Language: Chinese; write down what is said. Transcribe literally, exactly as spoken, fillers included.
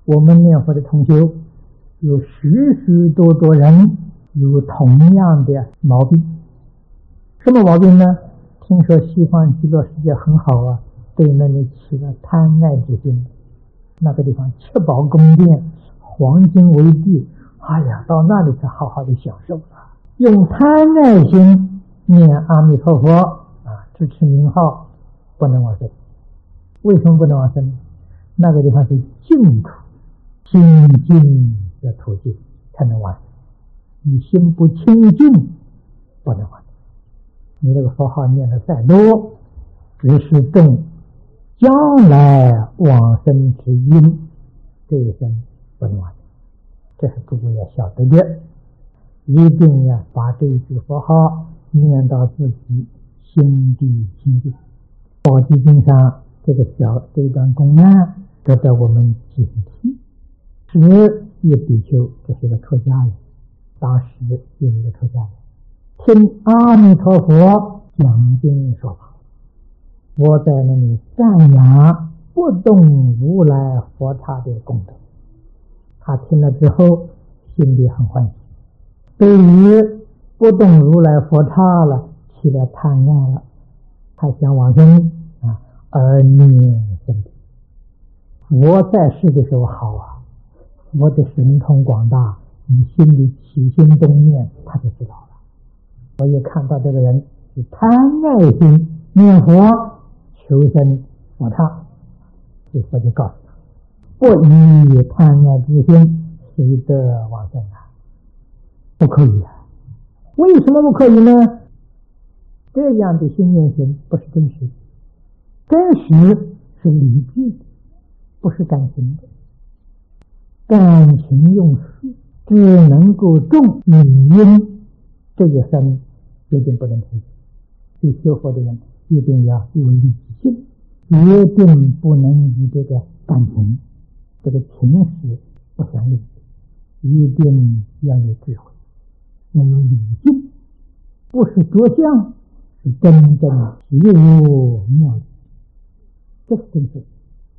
我们念佛的同修有许许多多人有同样的毛病。什么毛病呢？听说西方极乐世界很好啊，对那里起了贪爱之心。那个地方七宝宫殿，黄金为地，哎呀，到那里才好好的享受了。用贪爱心念阿弥陀佛啊，支持名号，不能往生。为什么不能往生？那个地方是净土，清净的途径才能往生。你心不清净，不能往生。你这个佛号念的再多，只是动将来往生之因，这一生不能往生。这是诸位要晓得的，一定要把这一句佛号念到自己心地清净。宝积经上这个小这一段公案值得我们警惕。是一比丘，这是个出家人，当时有一个出家人听阿弥陀佛讲经说法，我在那里赞扬不动如来佛刹的功德。他听了之后心里很欢喜，对于不动如来佛刹了起了贪爱了，他想往生啊，而念身体。佛在世的时候好啊，佛的神通广大，你心里起心动念他就知道了。我也看到这个人是贪爱心念佛求生佛刹，所以佛就告诉他，不以贪爱之心谁得往生啊？不可以啊！为什么不可以呢？这样的心念心不是真实，真实是理智的，不是感情的。感情用事只能够种理因，这一生决定不能成。所以学佛的人一定要有理性，决定不能以这个感情这个情绪不相应，一定要有智慧，要有理性，不是着相，是真正体悟妙理，这是真实。